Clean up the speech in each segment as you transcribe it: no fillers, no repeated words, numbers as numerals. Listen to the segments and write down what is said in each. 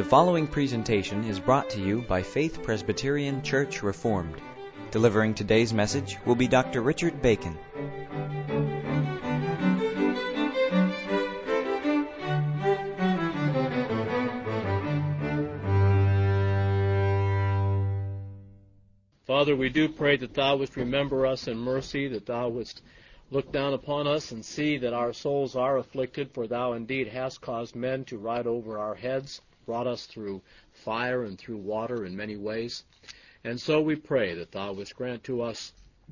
following presentation is brought to you by Faith Presbyterian Church Reformed. Delivering today's message will be Dr. Richard Bacon. Father, we do pray that Thou wouldst remember us in mercy, that Thou wouldst look down upon us and see that our souls are afflicted, for Thou indeed hast caused men to ride over our heads, brought us through fire and through water in many ways. And so we pray that Thou wouldst grant to us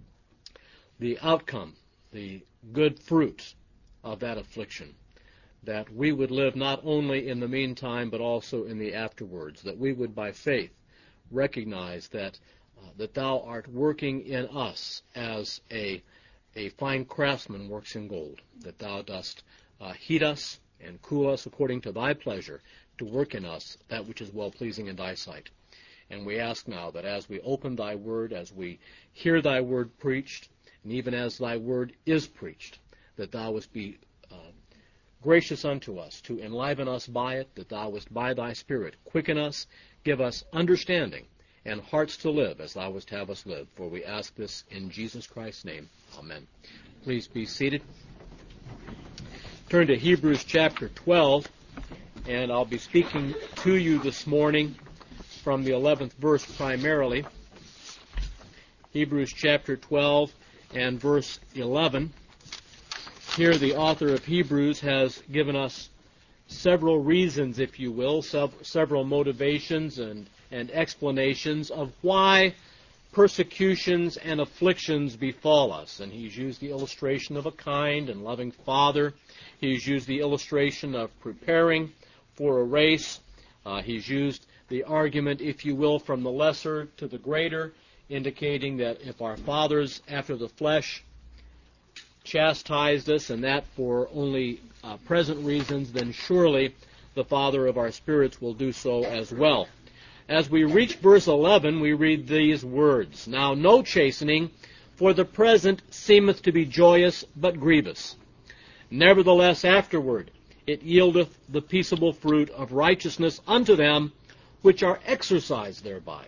the outcome, the good fruit of that affliction, that we would live not only in the meantime but also in the afterwards, that we would by faith recognize that Thou art working in us as a fine craftsman works in gold, that Thou dost heat us and cool us according to Thy pleasure to work in us that which is well-pleasing in Thy sight. And we ask now that as we open Thy Word, as we hear Thy Word preached, and even as Thy Word is preached, that Thou wouldst be gracious unto us to enliven us by it, that Thou wouldst by Thy Spirit quicken us, give us understanding, and hearts to live as Thou wouldst have us live. For we ask this in Jesus Christ's name. Amen. Please be seated. Turn to Hebrews chapter 12, and I'll be speaking to you this morning from the 11th verse primarily. Hebrews chapter 12 and verse 11. Here the author of Hebrews has given us several reasons, if you will, several motivations and explanations of why persecutions and afflictions befall us. And he's used the illustration of a kind and loving father. He's used the illustration of preparing for a race. He's used the argument, if you will, from the lesser to the greater, indicating that if our fathers after the flesh chastised us, and that for only present reasons, then surely the Father of our spirits will do so as well. As we reach verse 11, we read these words, "Now no chastening for the present seemeth to be joyous, but grievous. Nevertheless afterward it yieldeth the peaceable fruit of righteousness unto them which are exercised thereby."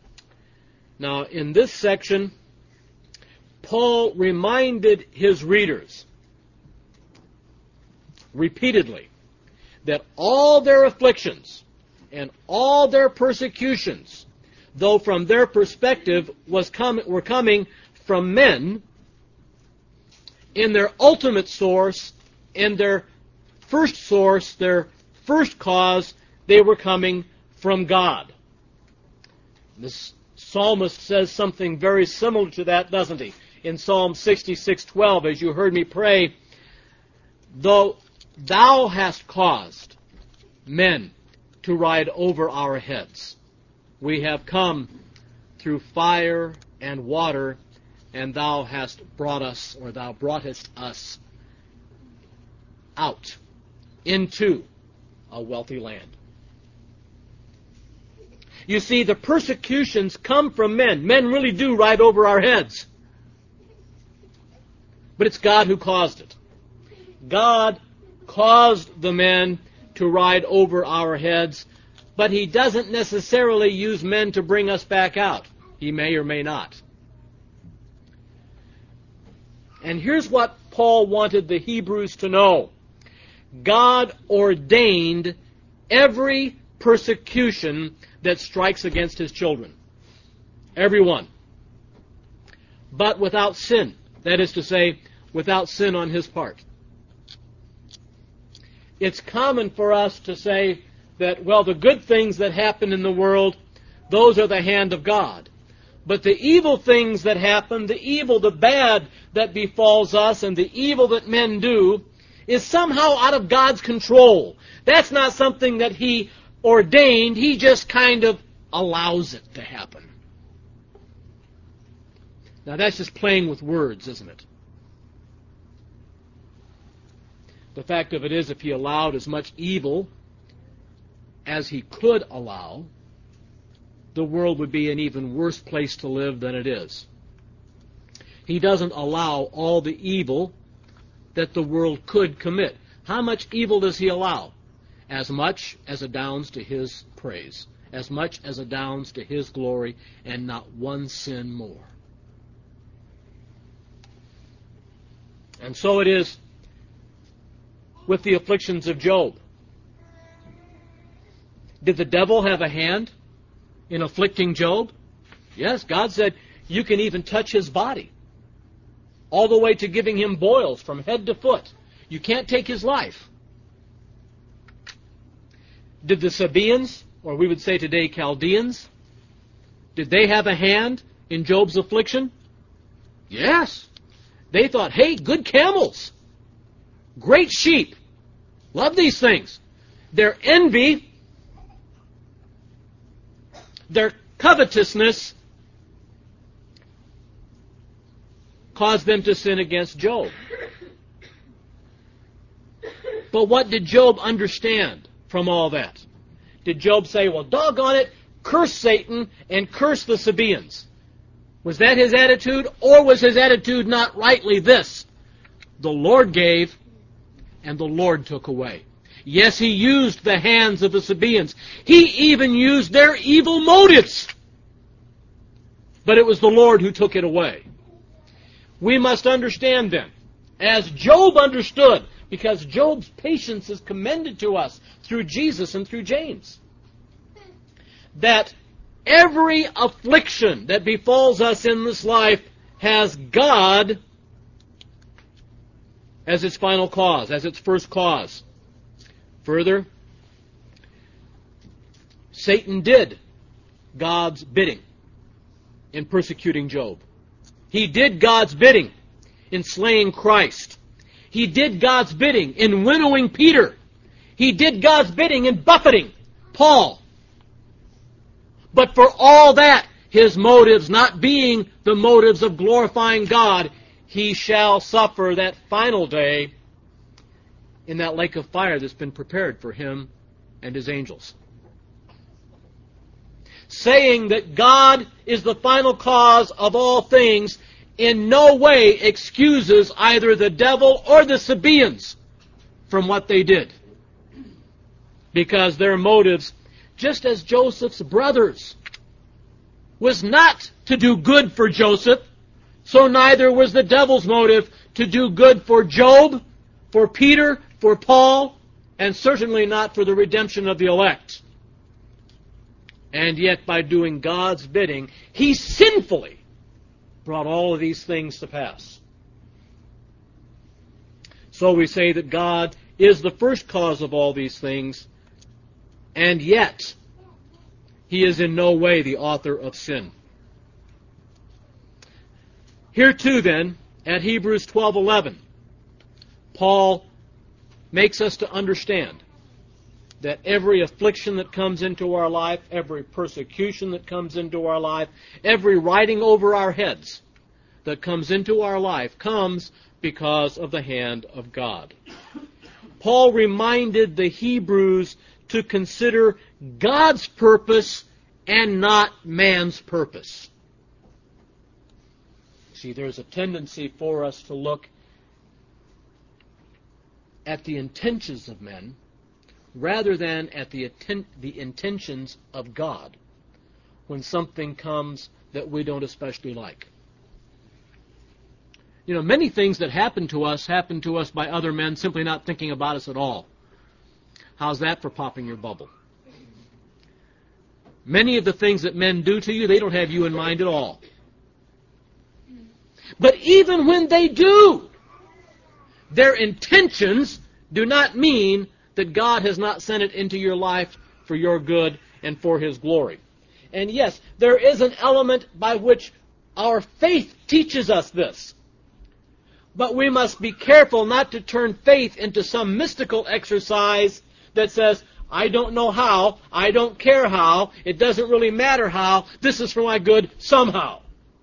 Now in this section, Paul reminded his readers repeatedly that all their afflictions and all their persecutions, though from their perspective were coming from men, in their ultimate source, in their first source, their first cause, they were coming from God. This psalmist says something very similar to that, doesn't he? In Psalm 66:12, as you heard me pray, "Though Thou hast caused men to ride over our heads, we have come through fire and water, and Thou hast brought us," or Thou broughtest us out into a wealthy land. You see, the persecutions come from men. Men really do ride over our heads. But it's God who caused it. God caused the men to ride over our heads, but He doesn't necessarily use men to bring us back out. He may or may not. And here's what Paul wanted the Hebrews to know. God ordained every persecution that strikes against His children. Every one. But without sin. That is to say, without sin on His part. It's common for us to say that, well, the good things that happen in the world, those are the hand of God. But the evil things that happen, the evil, the bad that befalls us, and the evil that men do, is somehow out of God's control. That's not something that He ordained. He just kind of allows it to happen. Now that's just playing with words, isn't it? The fact of it is, if He allowed as much evil as He could allow, the world would be an even worse place to live than it is. He doesn't allow all the evil that the world could commit. How much evil does He allow? as much as adounds to His praise, as much as adounds to His glory, and not one sin more. And so it is with the afflictions of Job. Did the devil have a hand in afflicting Job? Yes, God said, you can even touch his body, all the way to giving him boils from head to foot. You can't take his life. Did the Sabaeans, or we would say today Chaldeans, did they have a hand in Job's affliction? Yes. They thought, hey, good camels, great sheep, love these things. Their envy, their covetousness caused them to sin against Job. But what did Job understand from all that? Did Job say, well, doggone it, curse Satan and curse the Sabaeans? Was that his attitude? Or was his attitude not rightly this? The Lord gave and the Lord took away. Yes, He used the hands of the Sabaeans. He even used their evil motives. But it was the Lord who took it away. We must understand then, as Job understood, because Job's patience is commended to us through Jesus and through James, that every affliction that befalls us in this life has God as its final cause, as its first cause. Further, Satan did God's bidding in persecuting Job. He did God's bidding in slaying Christ. He did God's bidding in winnowing Peter. He did God's bidding in buffeting Paul. But for all that, his motives not being the motives of glorifying God, he shall suffer that final day in that lake of fire that's been prepared for him and his angels. Saying that God is the final cause of all things in no way excuses either the devil or the Sabaeans from what they did. Because their motives, just as Joseph's brothers, was not to do good for Joseph, so neither was the devil's motive to do good for Job, for Peter, for Paul, and certainly not for the redemption of the elect. And yet, by doing God's bidding, he sinfully brought all of these things to pass. So we say that God is the first cause of all these things, and yet He is in no way the author of sin. Here too then, at Hebrews 12:11, Paul makes us to understand that every affliction that comes into our life, every persecution that comes into our life, every riding over our heads that comes into our life comes because of the hand of God. Paul reminded the Hebrews to consider God's purpose and not man's purpose. See, there's a tendency for us to look at the intentions of men rather than at the intentions of God when something comes that we don't especially like. You know, many things that happen to us by other men simply not thinking about us at all. How's that for popping your bubble? Many of the things that men do to you, they don't have you in mind at all. But even when they do, their intentions do not mean that God has not sent it into your life for your good and for His glory. And yes, there is an element by which our faith teaches us this. But we must be careful not to turn faith into some mystical exercise that says, I don't know how, I don't care how, it doesn't really matter how, this is for my good somehow.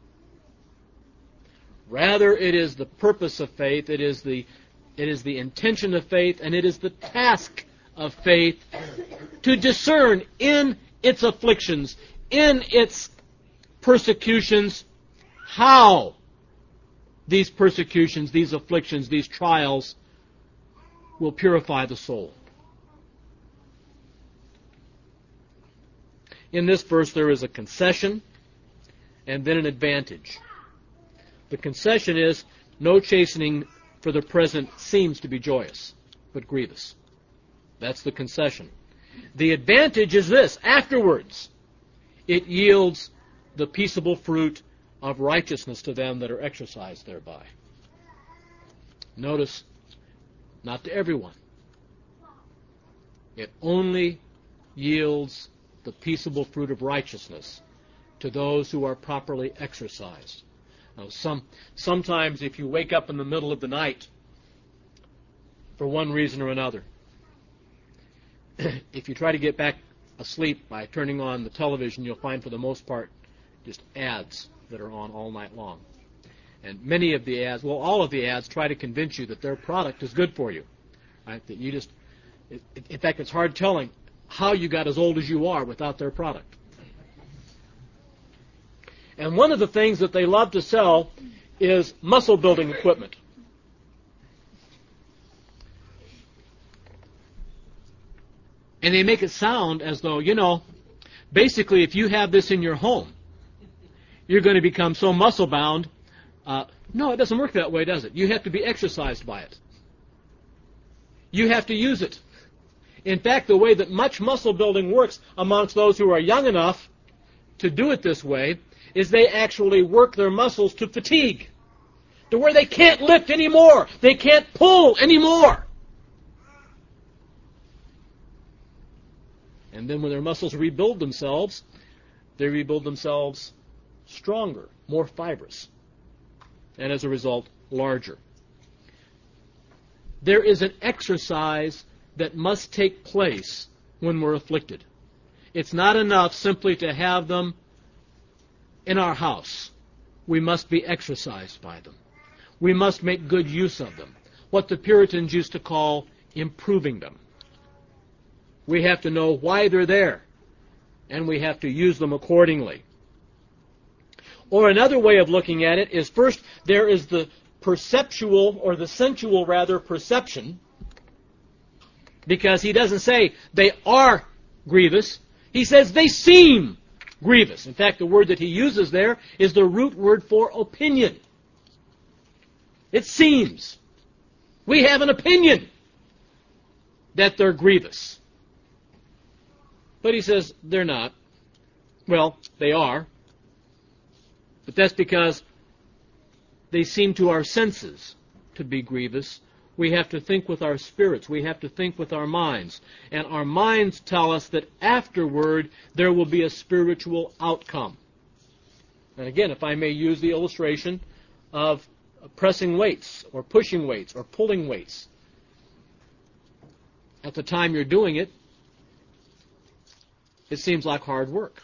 Rather, it is the purpose of faith, it is the intention of faith, and it is the task of faith to discern in its afflictions, in its persecutions, how these persecutions, these afflictions, these trials will purify the soul. in this verse there is a concession and then an advantage. The concession is, no chastening for the present seems to be joyous, but grievous. That's the concession. The advantage is this: afterwards, it yields the peaceable fruit of righteousness to them that are exercised thereby. Notice, not to everyone. It only yields the peaceable fruit of righteousness to those who are properly exercised. Now, sometimes if you wake up in the middle of the night for one reason or another, if you try to get back asleep by turning on the television, you'll find for the most part just ads that are on all night long. And many of the ads, well, all of the ads try to convince you that their product is good for you. Right? That you just, in fact, it's hard telling how you got as old as you are without their product. And one of the things that they love to sell is muscle building equipment. And they make it sound as though, basically if you have this in your home, you're going to become so muscle bound. No, it doesn't work that way, does it? You have to be exercised by it. You have to use it. In fact, the way that much muscle building works amongst those who are young enough to do it this way is they actually work their muscles to fatigue, to where they can't lift anymore. They can't pull anymore. And then when their muscles rebuild themselves, they rebuild themselves stronger, more fibrous, and as a result, larger. There is an exercise that must take place when we're afflicted. It's not enough simply to have them in our house. We must be exercised by them. We must make good use of them. What the Puritans used to call improving them. We have to know why they're there, and we have to use them accordingly. Or another way of looking at it is, first, there is the perceptual, or the sensual rather, perception, because he doesn't say they are grievous. He says they seem grievous. In fact, the word that he uses there is the root word for opinion. It seems. We have an opinion that they're grievous. But he says they're not. Well, they are. But that's because they seem to our senses to be grievous. We have to think with our spirits. We have to think with our minds. And our minds tell us that afterward there will be a spiritual outcome. And again, if I may use the illustration of pressing weights or pushing weights or pulling weights. At the time you're doing it, it seems like hard work.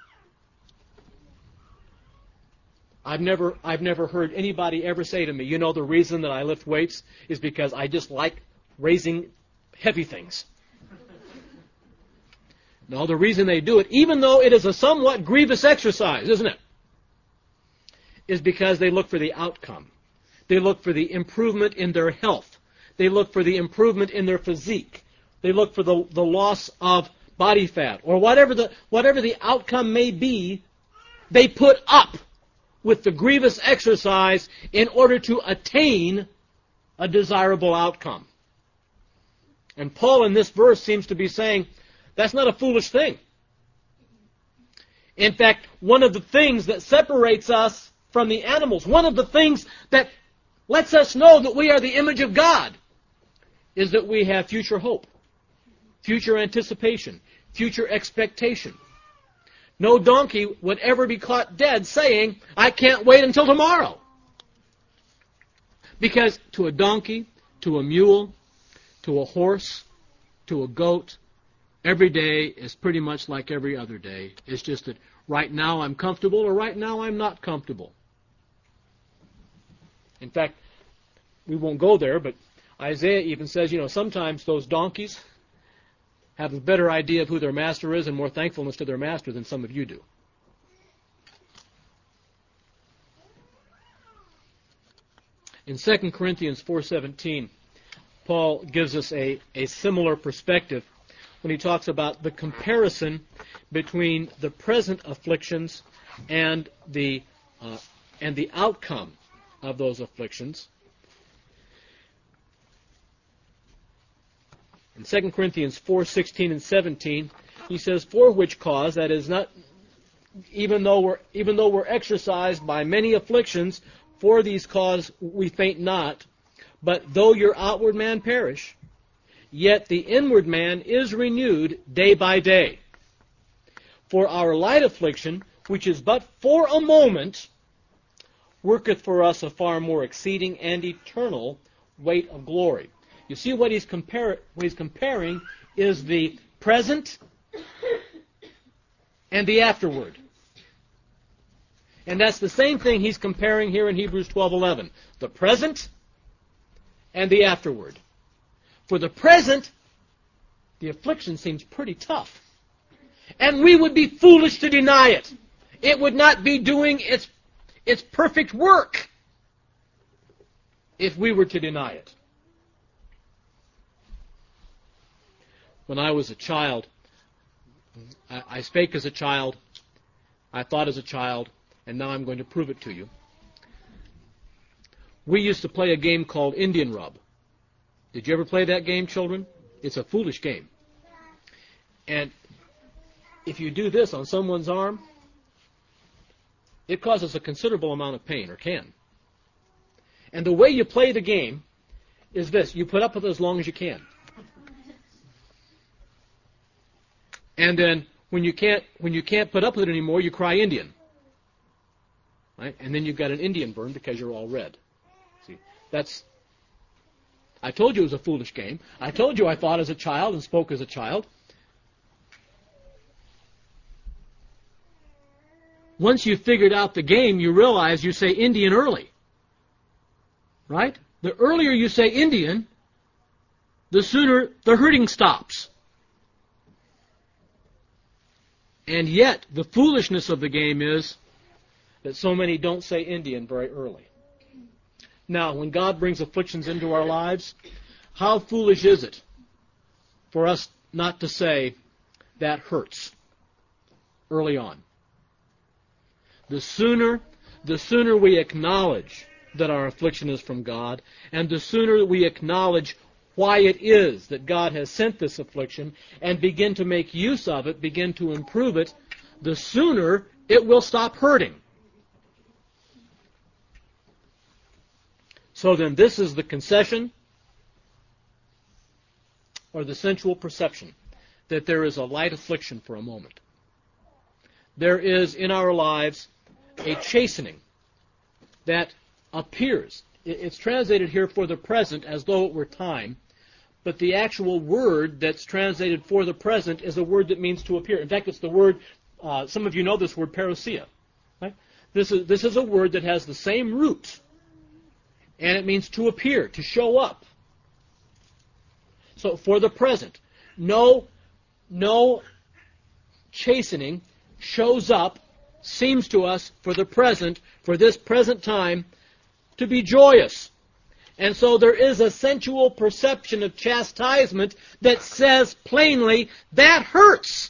I've never heard anybody ever say to me, the reason that I lift weights is because I just like raising heavy things. No, the reason they do it, even though it is a somewhat grievous exercise, isn't it? Is because they look for the outcome. They look for the improvement in their health. They look for the improvement in their physique. They look for the loss of body fat, or whatever the outcome may be. They put up with the grievous exercise in order to attain a desirable outcome. And Paul in this verse seems to be saying that's not a foolish thing. In fact, one of the things that separates us from the animals, one of the things that lets us know that we are the image of God, is that we have future hope, future anticipation, future expectation. No donkey would ever be caught dead saying, I can't wait until tomorrow. Because to a donkey, to a mule, to a horse, to a goat, every day is pretty much like every other day. It's just that right now I'm comfortable or right now I'm not comfortable. In fact, we won't go there, but Isaiah even says, sometimes those donkeys have a better idea of who their master is and more thankfulness to their master than some of you do. In 2 Corinthians 4:17, Paul gives us a similar perspective when he talks about the comparison between the present afflictions and the outcome of those afflictions. In 2 Corinthians 4:16 and 17, he says, "For which cause, that is not, even though we're exercised by many afflictions, for these cause we faint not. But though your outward man perish, yet the inward man is renewed day by day. For our light affliction, which is but for a moment, worketh for us a far more exceeding and eternal weight of glory." You see what he's comparing is the present and the afterward. And that's the same thing he's comparing here in Hebrews 12:11. The present and the afterward. For the present, the affliction seems pretty tough. And we would be foolish to deny it. It would not be doing its perfect work if we were to deny it. When I was a child, I spake as a child, I thought as a child, and now I'm going to prove it to you. We used to play a game called Indian Rub. Did you ever play that game, children? It's a foolish game. And if you do this on someone's arm, it causes a considerable amount of pain, or can. And the way you play the game is this. You put up with it as long as you can. And then when you can't put up with it anymore, you cry Indian. Right? And then you've got an Indian burn because you're all red. See, I told you it was a foolish game. I told you I thought as a child and spoke as a child. Once you figured out the game, you realize you say Indian early. Right? The earlier you say Indian, the sooner the hurting stops. And yet, the foolishness of the game is that so many don't say Indian very early. Now, when God brings afflictions into our lives, how foolish is it for us not to say, that hurts, early on? The sooner we acknowledge that our affliction is from God, and the sooner we acknowledge why it is that God has sent this affliction, and begin to make use of it, begin to improve it, the sooner it will stop hurting. So then this is the concession, or the sensual perception, that there is a light affliction for a moment. There is in our lives a chastening that appears. It's translated here for the present as though it were time, but the actual word that's translated for the present is a word that means to appear. In fact, it's the word, some of you know this word, parousia. Right? This is a word that has the same root, and it means to appear, to show up. So for the present, no chastening shows up, seems to us for the present, for this present time, to be joyous. And so there is a sensual perception of chastisement that says plainly, that hurts.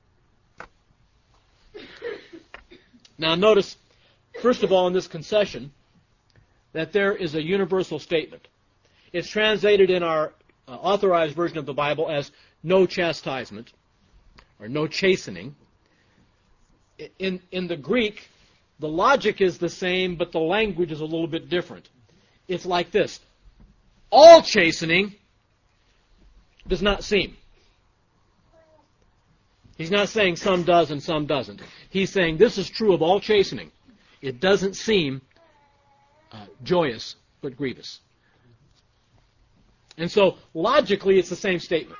Now notice, first of all, in this concession, that there is a universal statement. It's translated in our authorized version of the Bible as no chastisement, or no chastening. In the Greek, the logic is the same, but the language is a little bit different. It's like this. All chastening does not seem. He's not saying some does and some doesn't. He's saying this is true of all chastening. It doesn't seem joyous, but grievous. And so, logically, it's the same statement.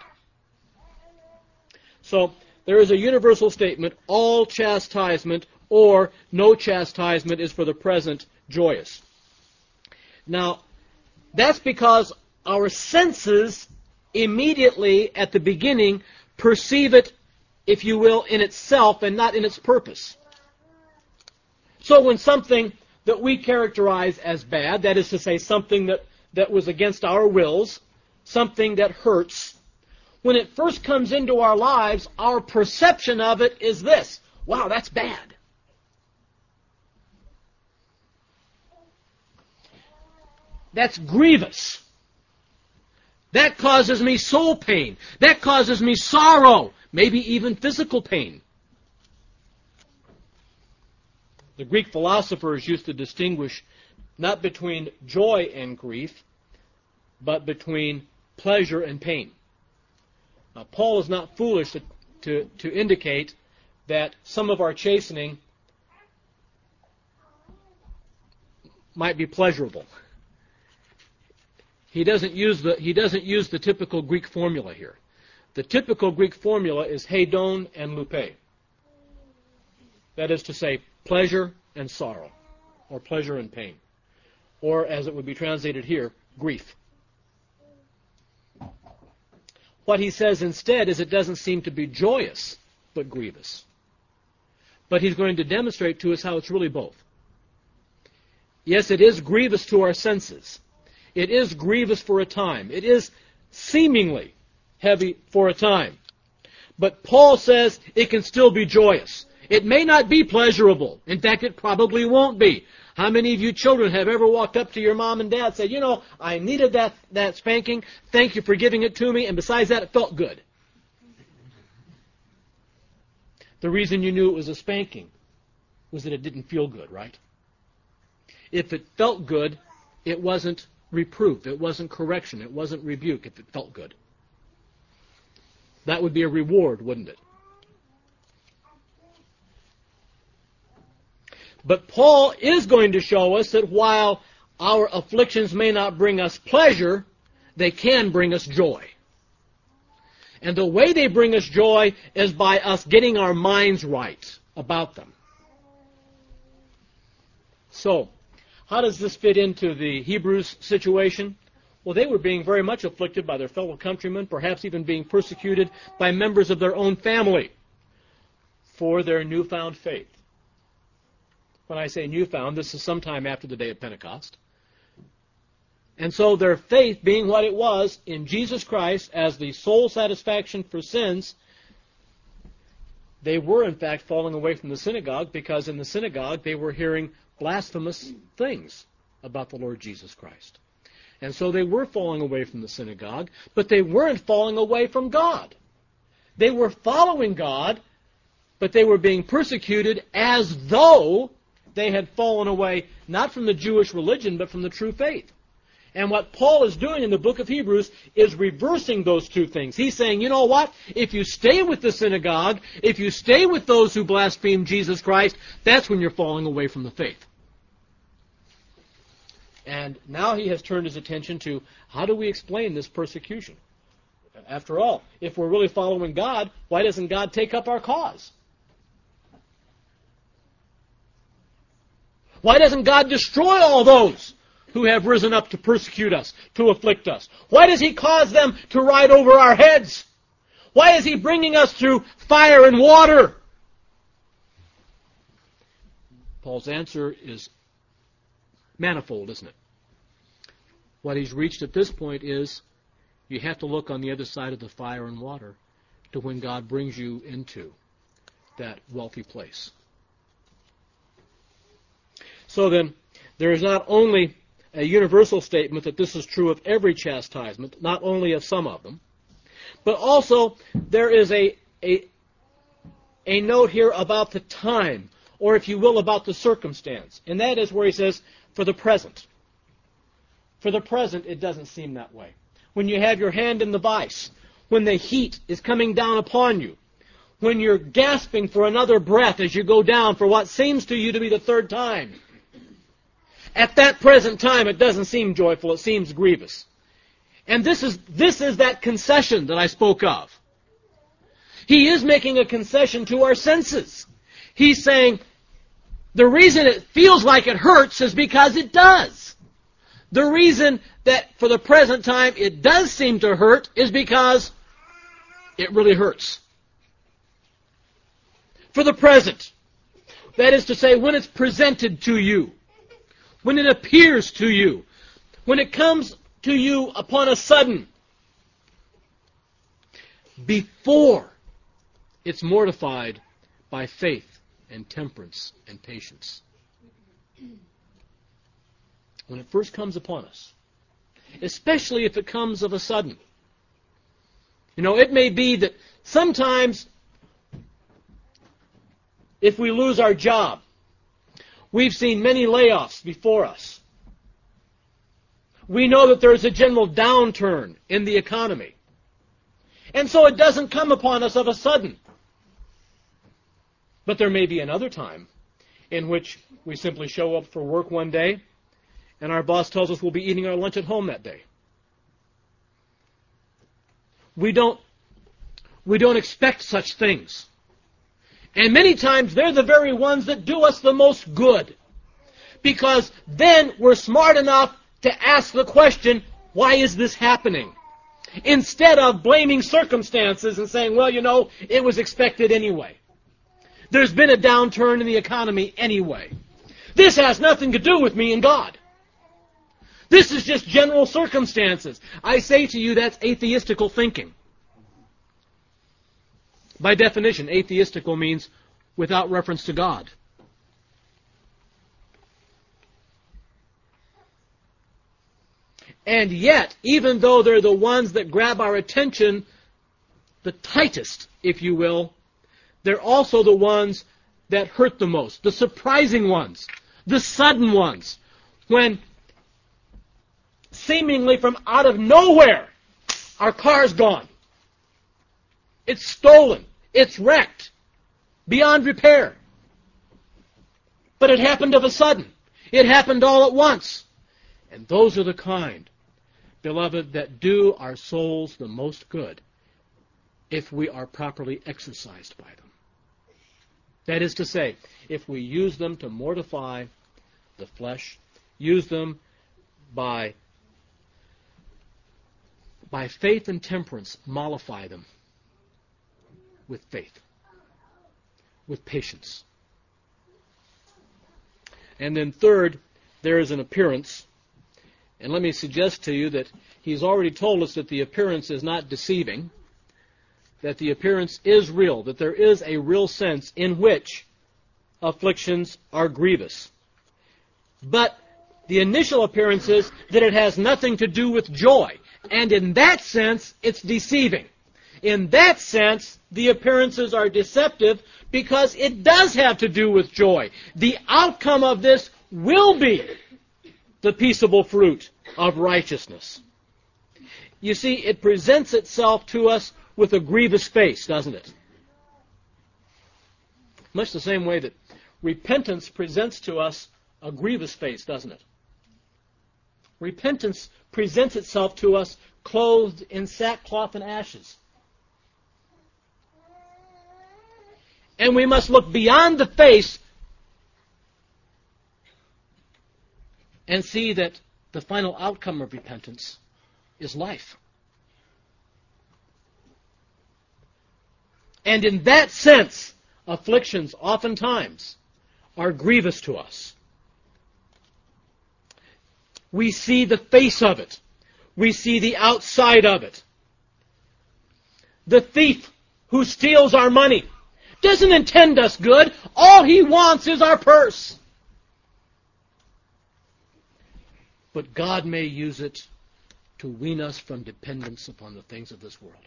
So, there is a universal statement, all chastisement or no chastisement is for the present joyous. Now, that's because our senses immediately at the beginning perceive it, if you will, in itself and not in its purpose. So when something that we characterize as bad, that is to say something that was against our wills, something that hurts, when it first comes into our lives, our perception of it is this: wow, that's bad. That's grievous. That causes me soul pain. That causes me sorrow, maybe even physical pain. The Greek philosophers used to distinguish not between joy and grief, but between pleasure and pain. Now, Paul is not foolish to indicate that some of our chastening might be pleasurable. He doesn't use the typical Greek formula here. The typical Greek formula is hedon and lupe. That is to say, pleasure and sorrow, or pleasure and pain, or as it would be translated here, grief. What he says instead is it doesn't seem to be joyous, but grievous. But he's going to demonstrate to us how it's really both. Yes, it is grievous to our senses. It is grievous for a time. It is seemingly heavy for a time. But Paul says it can still be joyous. It may not be pleasurable. In fact, it probably won't be. How many of you children have ever walked up to your mom and dad and said, you know, I needed that spanking. Thank you for giving it to me. And besides that, it felt good. The reason you knew it was a spanking was that it didn't feel good, right? If it felt good, it wasn't reproof. It wasn't correction. It wasn't rebuke if it felt good. That would be a reward, wouldn't it? But Paul is going to show us that while our afflictions may not bring us pleasure, they can bring us joy. And the way they bring us joy is by us getting our minds right about them. So, how does this fit into the Hebrews situation? Well, they were being very much afflicted by their fellow countrymen, perhaps even being persecuted by members of their own family for their newfound faith. When I say newfound, this is sometime after the day of Pentecost. And so their faith being what it was in Jesus Christ as the sole satisfaction for sins, they were in fact falling away from the synagogue, because in the synagogue they were hearing blasphemous things about the Lord Jesus Christ. And so they were falling away from the synagogue, but they weren't falling away from God. They were following God, but they were being persecuted as though they had fallen away not from the Jewish religion, but from the true faith. And what Paul is doing in the book of Hebrews is reversing those two things. He's saying, you know what? If you stay with the synagogue, if you stay with those who blaspheme Jesus Christ, that's when you're falling away from the faith. And now he has turned his attention to how do we explain this persecution? After all, if we're really following God, why doesn't God take up our cause? Why doesn't God destroy all those who have risen up to persecute us, to afflict us? Why does He cause them to ride over our heads? Why is He bringing us through fire and water? Paul's answer is manifold, isn't it? What he's reached at this point is you have to look on the other side of the fire and water to when God brings you into that wealthy place. So then, there is not only a universal statement that this is true of every chastisement, not only of some of them, but also there is a note here about the time, or if you will, about the circumstance. And that is where he says, for the present. For the present, it doesn't seem that way. When you have your hand in the vice, when the heat is coming down upon you, when you're gasping for another breath as you go down for what seems to you to be the third time, at that present time, it doesn't seem joyful, it seems grievous. And this is that concession that I spoke of. He is making a concession to our senses. He's saying, the reason it feels like it hurts is because it does. The reason that for the present time it does seem to hurt is because it really hurts. For the present. That is to say, when it's presented to you. When it appears to you, when it comes to you upon a sudden. before it's mortified by faith and temperance and patience. When it first comes upon us, especially if it comes of a sudden. It may be that sometimes if we lose our job, we've seen many layoffs before us. We know that there's a general downturn in the economy. And so it doesn't come upon us of a sudden. But there may be another time in which we simply show up for work one day and our boss tells us we'll be eating our lunch at home that day. We don't expect such things. And many times they're the very ones that do us the most good. Because then we're smart enough to ask the question, why is this happening? Instead of blaming circumstances and saying, well, it was expected anyway. There's been a downturn in the economy anyway. This has nothing to do with me and God. This is just general circumstances. I say to you, that's atheistical thinking. By definition, atheistical means without reference to God. And yet, even though they're the ones that grab our attention the tightest, if you will, they're also the ones that hurt the most, the surprising ones, the sudden ones, when seemingly from out of nowhere, our car's gone. It's stolen. It's wrecked. Beyond repair. But it happened of a sudden. It happened all at once. And those are the kind, beloved, that do our souls the most good if we are properly exercised by them. That is to say, if we use them to mortify the flesh, use them by faith and temperance, mollify them with faith, with patience. And then third, there is an appearance. And let me suggest to you that he's already told us that the appearance is not deceiving, that the appearance is real, that there is a real sense in which afflictions are grievous. But the initial appearance is that it has nothing to do with joy. And in that sense, it's deceiving. In that sense, the appearances are deceptive because it does have to do with joy. The outcome of this will be the peaceable fruit of righteousness. You see, it presents itself to us with a grievous face, doesn't it? Much the same way that repentance presents to us a grievous face, doesn't it? Repentance presents itself to us clothed in sackcloth and ashes. And we must look beyond the face and see that the final outcome of repentance is life. And in that sense, afflictions oftentimes are grievous to us. We see the face of it. We see the outside of it. The thief who steals our money doesn't intend us good. All he wants is our purse. But God may use it to wean us from dependence upon the things of this world.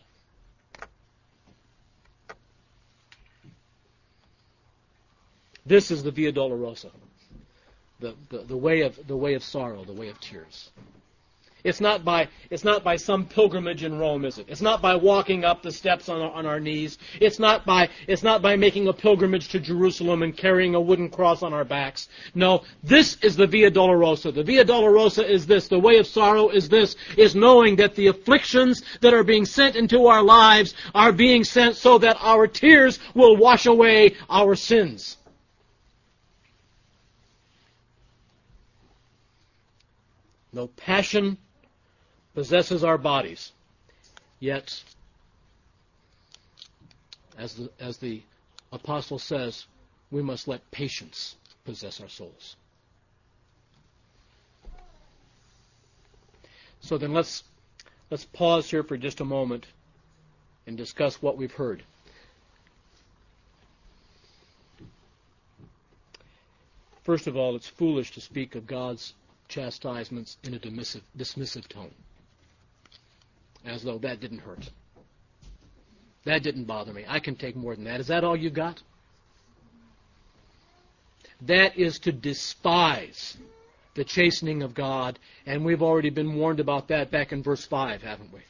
This is the Via Dolorosa, the way of sorrow, the way of tears. It's not by some pilgrimage in Rome, is it? It's not by walking up the steps on our knees. It's not by making a pilgrimage to Jerusalem and carrying a wooden cross on our backs. No, this is the Via Dolorosa. The Via Dolorosa is this. The way of sorrow is this, is knowing that the afflictions that are being sent into our lives are being sent so that our tears will wash away our sins. No passion possesses our bodies. Yet, as the apostle says, we must let patience possess our souls. So then let's pause here for just a moment and discuss what we've heard. First of all, it's foolish to speak of God's chastisements in a dismissive tone, as though that didn't hurt. That didn't bother me. I can take more than that. Is that all you got? That is to despise the chastening of God, and we've already been warned about that back in verse 5, haven't we?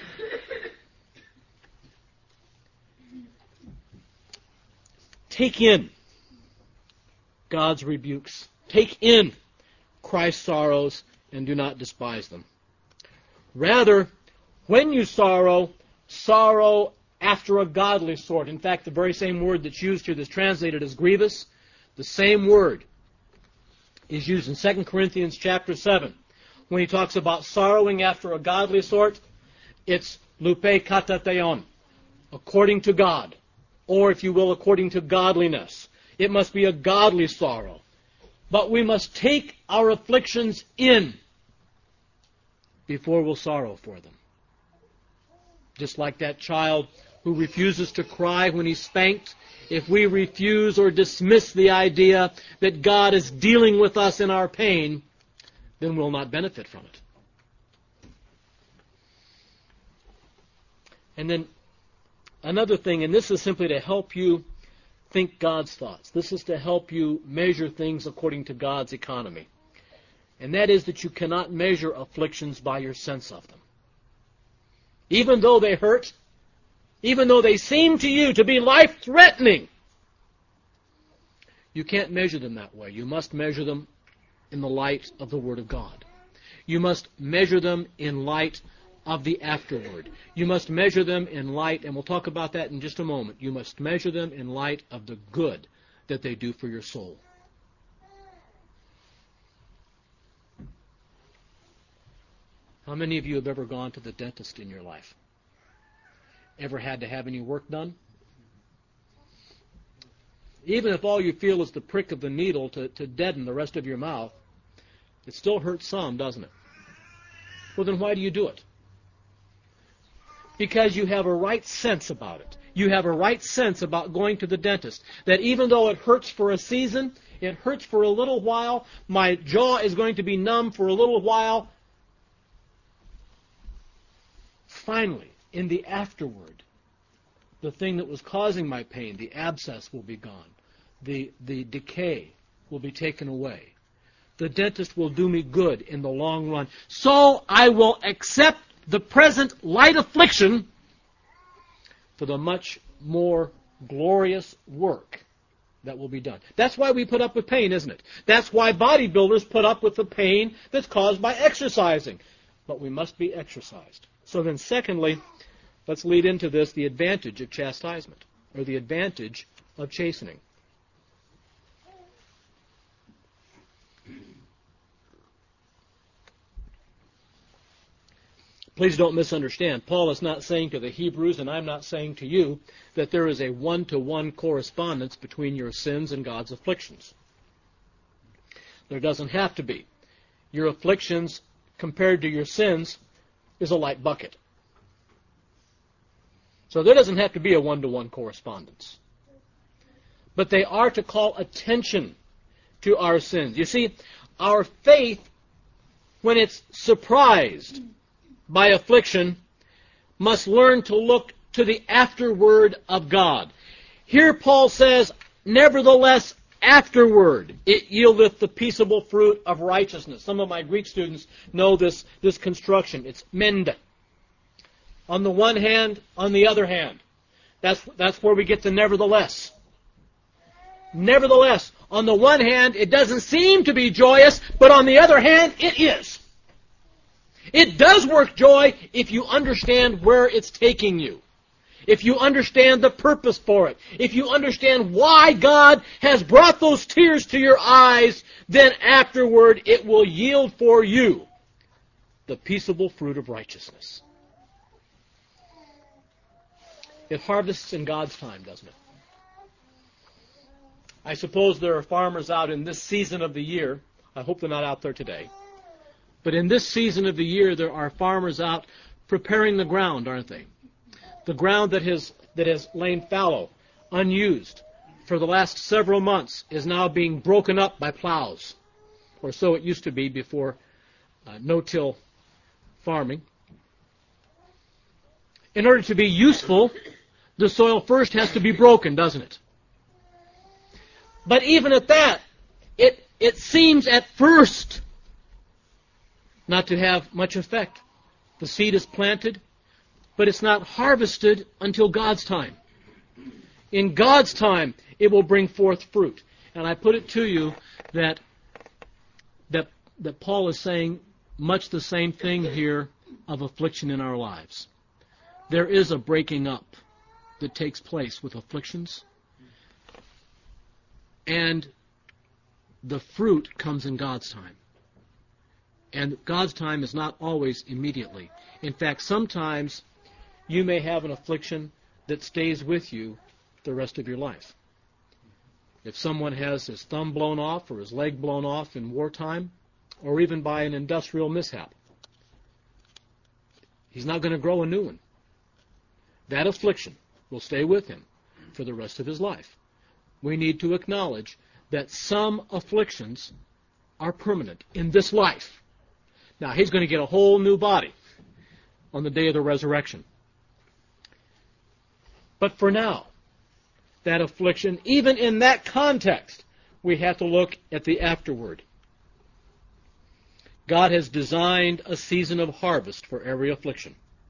Take in God's rebukes. Take in Christ's sorrows and do not despise them. Rather, when you sorrow, sorrow after a godly sort. In fact, the very same word that's used here that's translated as grievous, the same word is used in 2 Corinthians chapter 7. When he talks about sorrowing after a godly sort, it's lupe katatheon, according to God, or if you will, according to godliness. It must be a godly sorrow. But we must take our afflictions in before we'll sorrow for them. Just like that child who refuses to cry when he's spanked, if we refuse or dismiss the idea that God is dealing with us in our pain, then we'll not benefit from it. And then another thing, and this is simply to help you think God's thoughts. This is to help you measure things according to God's economy. And that is that you cannot measure afflictions by your sense of them. Even though they hurt, even though they seem to you to be life-threatening, you can't measure them that way. You must measure them in the light of the Word of God. You must measure them in light of the afterward. You must measure them in light, and we'll talk about that in just a moment, you must measure them in light of the good that they do for your soul. How many of you have ever gone to the dentist in your life? Ever had to have any work done? Even if all you feel is the prick of the needle to deaden the rest of your mouth, it still hurts some, doesn't it? Well, then why do you do it? Because you have a right sense about it. You have a right sense about going to the dentist. That even though it hurts for a season, it hurts for a little while, my jaw is going to be numb for a little while. Finally, in the afterward, the thing that was causing my pain, the abscess, will be gone. The decay will be taken away. The dentist will do me good in the long run. So I will accept the present light affliction for the much more glorious work that will be done. That's why we put up with pain, isn't it? That's why bodybuilders put up with the pain that's caused by exercising. But we must be exercised. So then secondly, let's lead into this, the advantage of chastisement, or the advantage of chastening. Please don't misunderstand. Paul is not saying to the Hebrews, and I'm not saying to you, that there is a one-to-one correspondence between your sins and God's afflictions. There doesn't have to be. Your afflictions, compared to your sins, is a light bucket. So there doesn't have to be a one-to-one correspondence. But they are to call attention to our sins. You see, our faith, when it's surprised by affliction, must learn to look to the afterward of God. Here Paul says, nevertheless, afterward it yieldeth the peaceable fruit of righteousness. Some of my Greek students know this construction. It's mende. On the one hand, on the other hand. That's where we get the nevertheless. Nevertheless, on the one hand, it doesn't seem to be joyous, but on the other hand, it is. It does work joy if you understand where it's taking you. If you understand the purpose for it. If you understand why God has brought those tears to your eyes, then afterward it will yield for you the peaceable fruit of righteousness. It harvests in God's time, doesn't it? I suppose there are farmers out in this season of the year. I hope they're not out there today. But in this season of the year, there are farmers out preparing the ground, aren't they? The ground that has lain fallow, unused, for the last several months is now being broken up by plows, or so it used to be before no-till farming. In order to be useful, the soil first has to be broken, doesn't it? But even at that, it seems at first not to have much effect. The seed is planted, but it's not harvested until God's time. In God's time, it will bring forth fruit. And I put it to you that Paul is saying much the same thing here of affliction in our lives. There is a breaking up that takes place with afflictions, and the fruit comes in God's time. And God's time is not always immediately. In fact, sometimes you may have an affliction that stays with you the rest of your life. If someone has his thumb blown off or his leg blown off in wartime, or even by an industrial mishap, he's not going to grow a new one. That affliction will stay with him for the rest of his life. We need to acknowledge that some afflictions are permanent in this life. Now, he's going to get a whole new body on the day of the resurrection. But for now, that affliction, even in that context, we have to look at the afterward. God has designed a season of harvest for every affliction.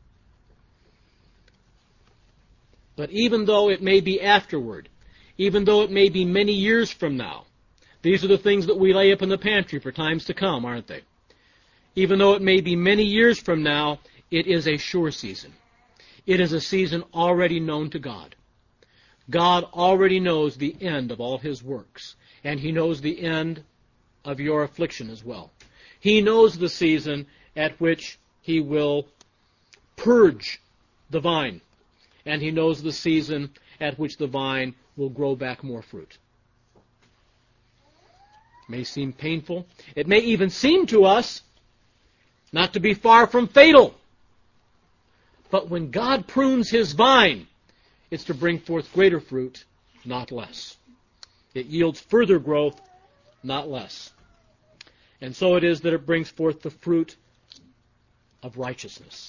But even though it may be afterward, even though it may be many years from now, these are the things that we lay up in the pantry for times to come, aren't they? Even though it may be many years from now, it is a sure season. It is a season already known to God. God already knows the end of all His works, and He knows the end of your affliction as well. He knows the season at which He will purge the vine, and He knows the season at which the vine will grow back more fruit. It may seem painful. It may even seem to us not to be far from fatal. But when God prunes His vine, it's to bring forth greater fruit, not less. It yields further growth, not less. And so it is that it brings forth the fruit of righteousness.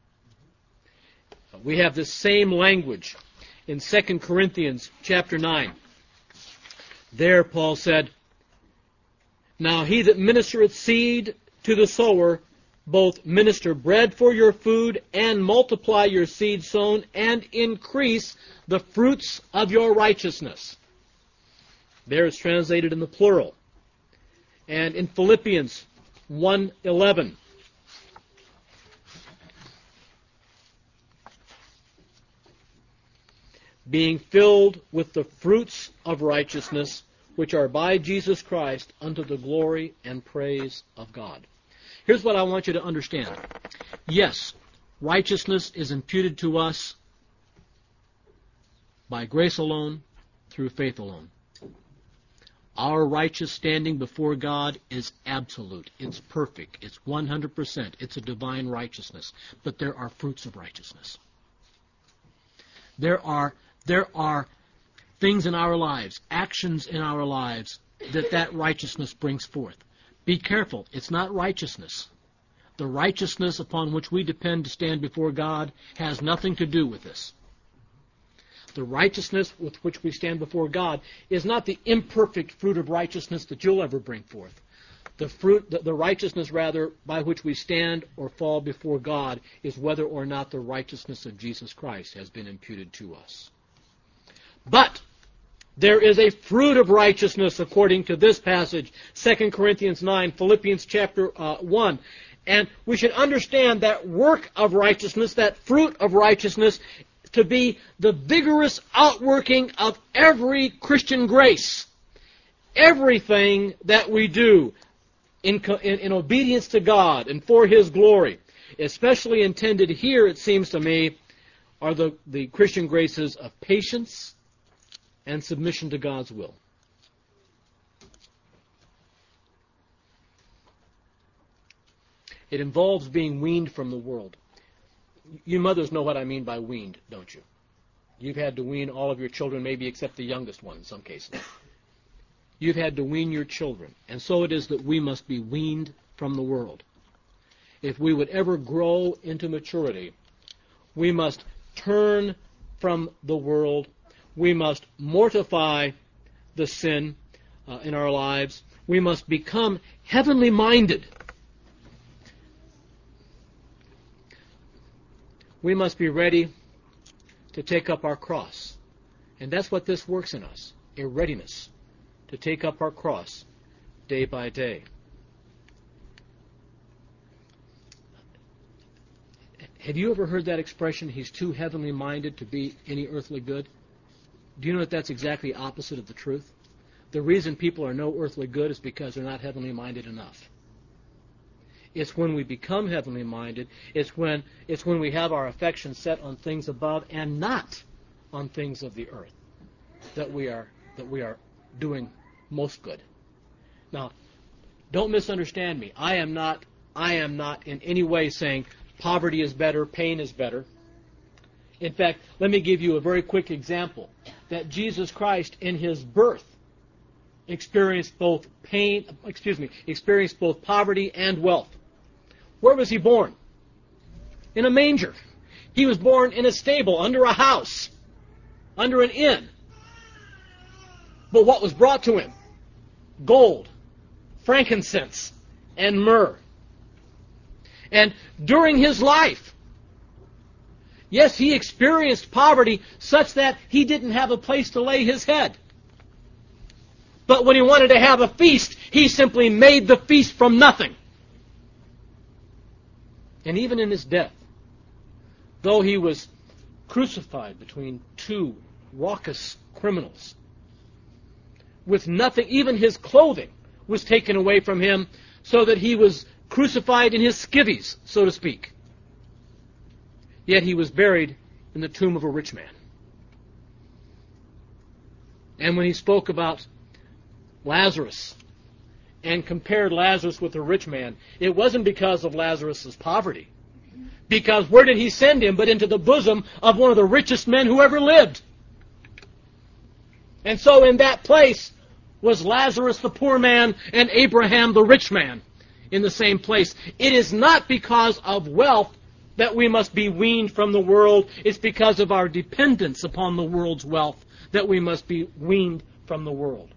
We have this same language in 2 Corinthians chapter 9. There Paul said, "Now he that ministereth seed to the sower, both minister bread for your food, and multiply your seed sown, and increase the fruits of your righteousness." There it's translated in the plural. And in Philippians 1:11, being filled with the fruits of righteousness, which are by Jesus Christ, unto the glory and praise of God. Here's what I want you to understand. Yes, righteousness is imputed to us by grace alone, through faith alone. Our righteous standing before God is absolute. It's perfect. It's 100%. It's a divine righteousness. But there are fruits of righteousness. There are things in our lives, actions in our lives, that righteousness brings forth. Be careful. It's not righteousness. The righteousness upon which we depend to stand before God has nothing to do with this. The righteousness with which we stand before God is not the imperfect fruit of righteousness that you'll ever bring forth. The righteousness, rather, by which we stand or fall before God is whether or not the righteousness of Jesus Christ has been imputed to us. But there is a fruit of righteousness according to this passage, 2 Corinthians 9, Philippians chapter 1. And we should understand that work of righteousness, that fruit of righteousness, to be the vigorous outworking of every Christian grace. Everything that we do in obedience to God and for His glory, especially intended here, it seems to me, are the Christian graces of patience and submission to God's will. It involves being weaned from the world. You mothers know what I mean by weaned, don't you? You've had to wean all of your children, maybe except the youngest one in some cases. You've had to wean your children. And so it is that we must be weaned from the world. If we would ever grow into maturity, we must turn from the world. We must mortify the sin in our lives. We must become heavenly minded. We must be ready to take up our cross. And that's what this works in us, a readiness to take up our cross day by day. Have you ever heard that expression, he's too heavenly minded to be any earthly good? Do you know that that's exactly opposite of the truth? The reason people are no earthly good is because they're not heavenly minded enough. It's when we become heavenly minded, it's when we have our affection set on things above and not on things of the earth that we are doing most good. Now, don't misunderstand me. I am not in any way saying poverty is better, pain is better. In fact, let me give you a very quick example that Jesus Christ in his birth experienced both poverty and wealth. Where was he born? In a manger. He was born in a stable, under a house, under an inn. But what was brought to him? Gold, frankincense, and myrrh. And during his life, yes, he experienced poverty such that he didn't have a place to lay his head. But when he wanted to have a feast, he simply made the feast from nothing. And even in his death, though he was crucified between two raucous criminals, with nothing, even his clothing was taken away from him, so that he was crucified in his skivvies, so to speak. Yet he was buried in the tomb of a rich man. And when he spoke about Lazarus and compared Lazarus with a rich man, it wasn't because of Lazarus' poverty. Because where did he send him but into the bosom of one of the richest men who ever lived? And so in that place was Lazarus the poor man and Abraham the rich man in the same place. It is not because of wealth that we must be weaned from the world. It's because of our dependence upon the world's wealth that we must be weaned from the world.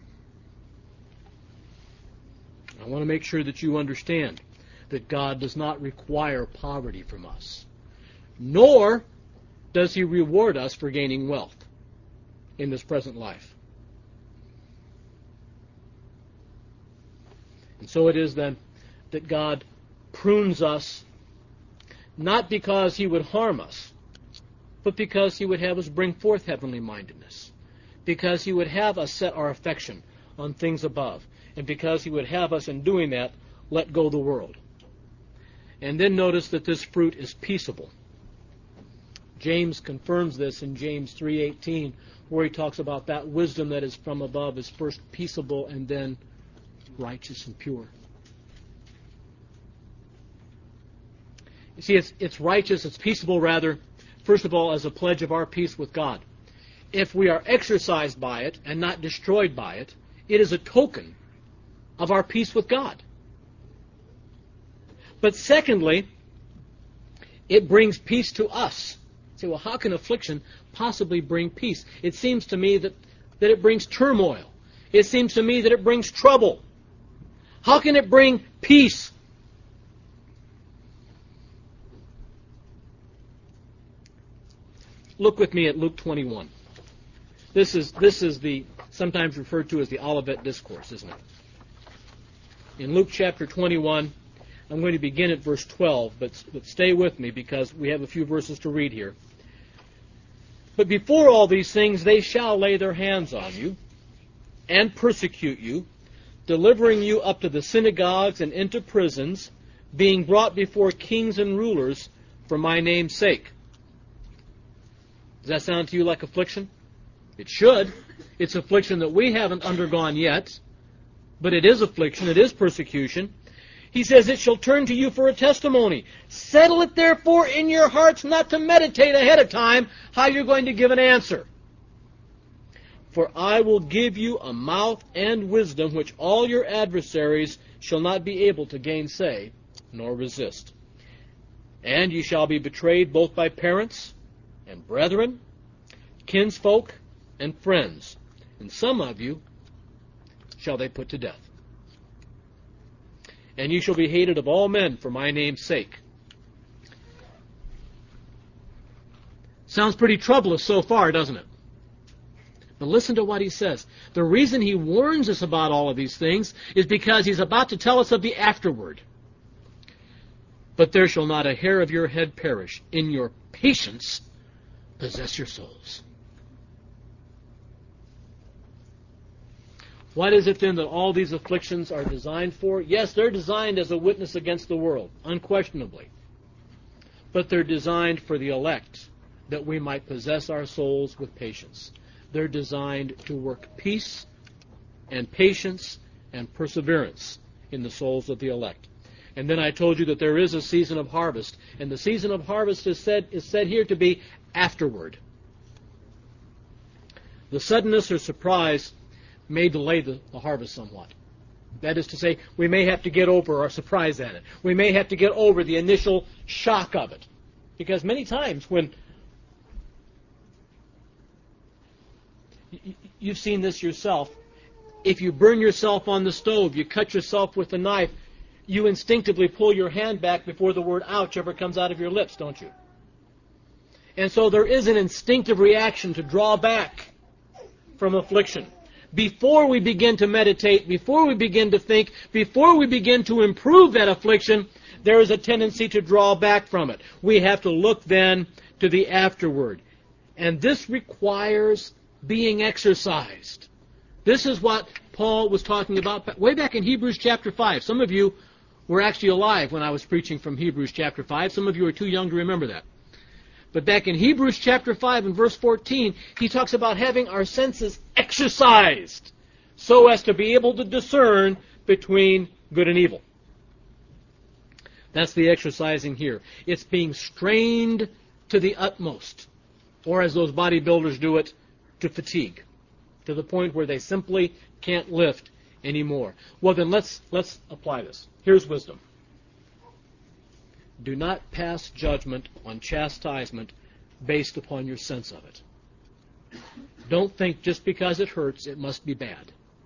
I want to make sure that you understand that God does not require poverty from us, nor does he reward us for gaining wealth in this present life. And so it is then that God prunes us, not because he would harm us, but because he would have us bring forth heavenly mindedness, because he would have us set our affection on things above, and because he would have us in doing that let go the world. And then notice that this fruit is peaceable. James confirms this in James 3:18, where he talks about that wisdom that is from above is first peaceable and then righteous and pure. You see, it's righteous, it's peaceable rather, first of all, as a pledge of our peace with God. If we are exercised by it and not destroyed by it, it is a token of our peace with God. But secondly, it brings peace to us. You say, well, how can affliction possibly bring peace? It seems to me that it brings turmoil. It seems to me that it brings trouble. How can it bring peace? Look with me at Luke 21. This is the sometimes referred to as the Olivet Discourse, isn't it? In Luke chapter 21, I'm going to begin at verse 12, but stay with me because we have a few verses to read here. But before all these things, they shall lay their hands on you and persecute you, delivering you up to the synagogues and into prisons, being brought before kings and rulers for my name's sake. Does that sound to you like affliction? It should. It's affliction that we haven't undergone yet, but it is affliction, it is persecution. He says, it shall turn to you for a testimony. Settle it therefore in your hearts, not to meditate ahead of time how you're going to give an answer. For I will give you a mouth and wisdom which all your adversaries shall not be able to gainsay nor resist. And ye shall be betrayed both by parents and brethren, kinsfolk and friends, and some of you shall they put to death. And ye shall be hated of all men for my name's sake. Sounds pretty troublous so far, doesn't it? But listen to what he says. The reason he warns us about all of these things is because he's about to tell us of the afterward. But there shall not a hair of your head perish. In your patience possess your souls. What is it then that all these afflictions are designed for? Yes, they're designed as a witness against the world, unquestionably. But they're designed for the elect, that we might possess our souls with patience. They're designed to work peace and patience and perseverance in the souls of the elect. And then I told you that there is a season of harvest, and the season of harvest is said here to be afterward. The suddenness or surprise may delay the harvest somewhat. That is to say, we may have to get over our surprise at it. We may have to get over the initial shock of it. Because many times when you've seen this yourself, if you burn yourself on the stove, you cut yourself with a knife, you instinctively pull your hand back before the word ouch ever comes out of your lips, don't you? And so there is an instinctive reaction to draw back from affliction. Before we begin to meditate, before we begin to think, before we begin to improve that affliction, there is a tendency to draw back from it. We have to look then to the afterward. And this requires being exercised. This is what Paul was talking about way back in Hebrews chapter 5. Some of you were actually alive when I was preaching from Hebrews chapter 5. Some of you are too young to remember that. But back in Hebrews chapter 5 and verse 14, he talks about having our senses exercised so as to be able to discern between good and evil. That's the exercising here. It's being strained to the utmost, or as those bodybuilders do it, to fatigue, to the point where they simply can't lift anymore. Well, then let's apply this. Here's wisdom. Do not pass judgment on chastisement based upon your sense of it. Don't think just because it hurts, it must be bad.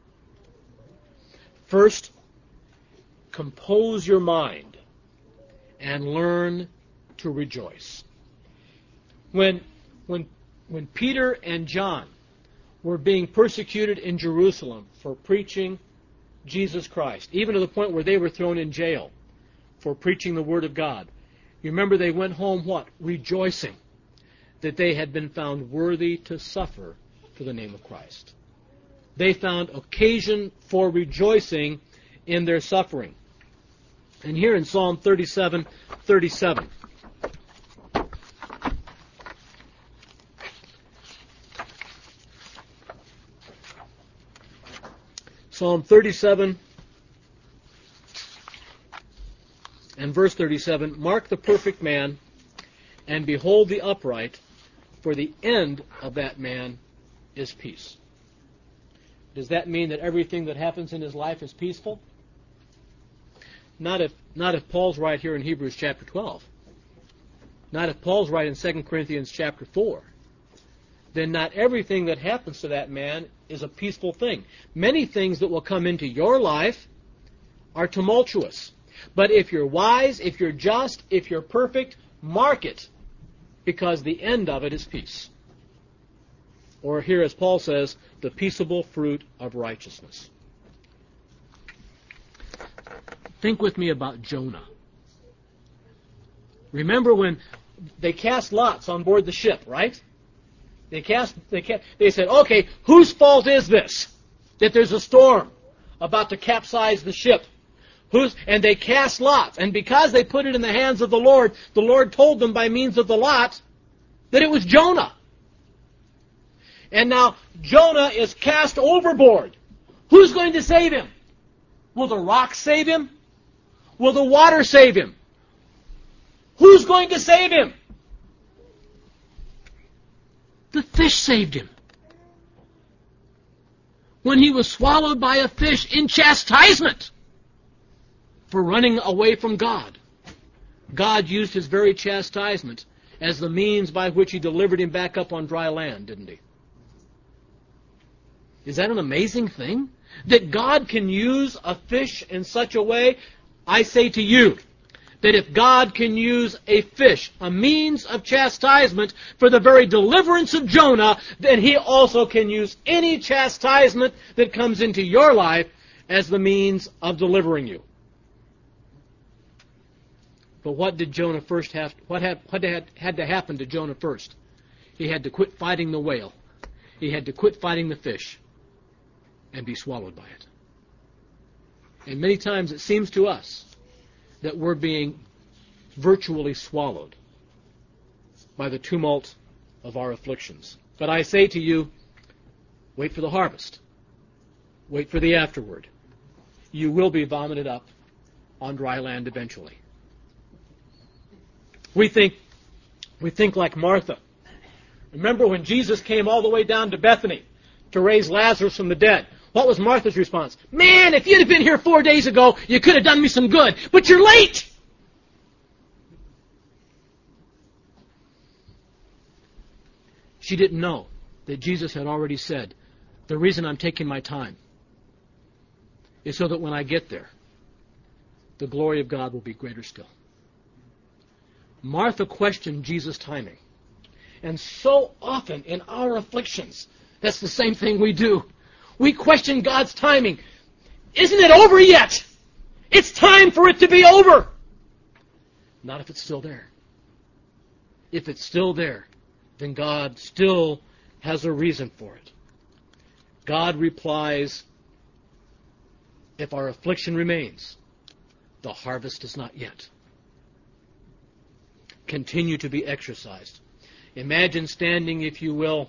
First, compose your mind and learn to rejoice. When Peter and John were being persecuted in Jerusalem for preaching Jesus Christ, even to the point where they were thrown in jail for preaching the Word of God. You remember they went home what? Rejoicing that they had been found worthy to suffer for the name of Christ. They found occasion for rejoicing in their suffering. And here in Psalm 37:37. Psalm 37 and verse 37, mark the perfect man, and behold the upright, for the end of that man is peace. Does that mean that everything that happens in his life is peaceful? Not if Paul's right here in Hebrews chapter 12. Not if Paul's right in 2 Corinthians chapter 4. Then not everything that happens to that man is a peaceful thing. Many things that will come into your life are tumultuous. But if you're wise, if you're just, if you're perfect, mark it, because the end of it is peace. Or here, as Paul says, the peaceable fruit of righteousness. Think with me about Jonah. Remember when they cast lots on board the ship, right? They said, okay, whose fault is this? That there's a storm about to capsize the ship. And they cast lots. And because they put it in the hands of the Lord told them by means of the lot that it was Jonah. And now Jonah is cast overboard. Who's going to save him? Will the rock save him? Will the water save him? Who's going to save him? The fish saved him. When he was swallowed by a fish in chastisement for running away from God, God used his very chastisement as the means by which he delivered him back up on dry land, didn't he? Is that an amazing thing? That God can use a fish in such a way? I say to you that if God can use a fish, a means of chastisement for the very deliverance of Jonah, then he also can use any chastisement that comes into your life as the means of delivering you. But what did Jonah first have? What had to happen to Jonah first? He had to quit fighting the whale. He had to quit fighting the fish and be swallowed by it. And many times it seems to us that we're being virtually swallowed by the tumult of our afflictions. But I say to you, wait for the harvest. Wait for the afterward. You will be vomited up on dry land eventually. We think like Martha. Remember when Jesus came all the way down to Bethany to raise Lazarus from the dead? What was Martha's response? Man, if you'd have been here 4 days ago, you could have done me some good. But you're late! She didn't know that Jesus had already said, the reason I'm taking my time is so that when I get there, the glory of God will be greater still. Martha questioned Jesus' timing. And so often in our afflictions, that's the same thing we do. We question God's timing. Isn't it over yet? It's time for it to be over. Not if it's still there. If it's still there, then God still has a reason for it. God replies, if our affliction remains, the harvest is not yet. Continue to be exercised. Imagine standing, if you will,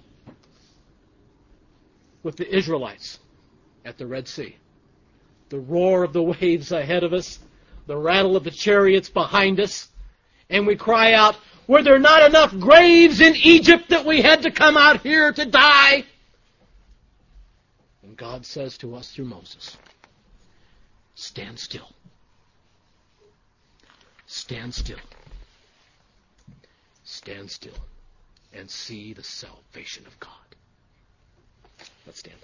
with the Israelites at the Red Sea. The roar of the waves ahead of us, the rattle of the chariots behind us, and we cry out, were there not enough graves in Egypt that we had to come out here to die? And God says to us through Moses, stand still. Stand still. Stand still and see the salvation of God. Let's stand.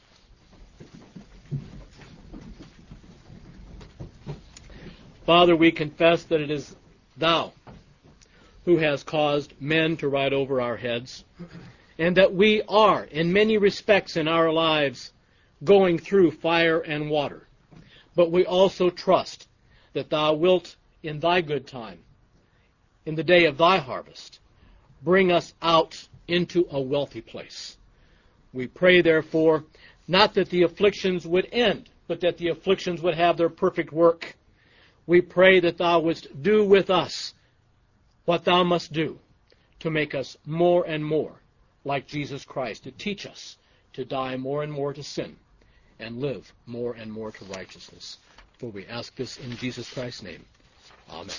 Father, we confess that it is Thou who has caused men to ride over our heads, and that we are, in many respects in our lives, going through fire and water. But we also trust that Thou wilt, in Thy good time, in the day of Thy harvest, bring us out into a wealthy place. We pray, therefore, not that the afflictions would end, but that the afflictions would have their perfect work. We pray that Thou wouldst do with us what Thou must do to make us more and more like Jesus Christ, to teach us to die more and more to sin and live more and more to righteousness. For we ask this in Jesus Christ's name. Amen.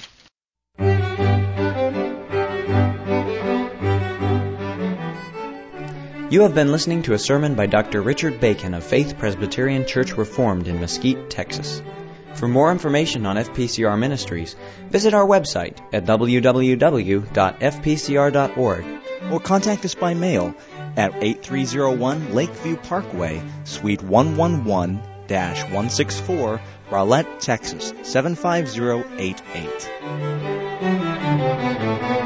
You have been listening to a sermon by Dr. Richard Bacon of Faith Presbyterian Church Reformed in Mesquite, Texas. For more information on FPCR ministries, visit our website at www.fpcr.org or contact us by mail at 8301 Lakeview Parkway, Suite 111-164, Rowlett, Texas 75088.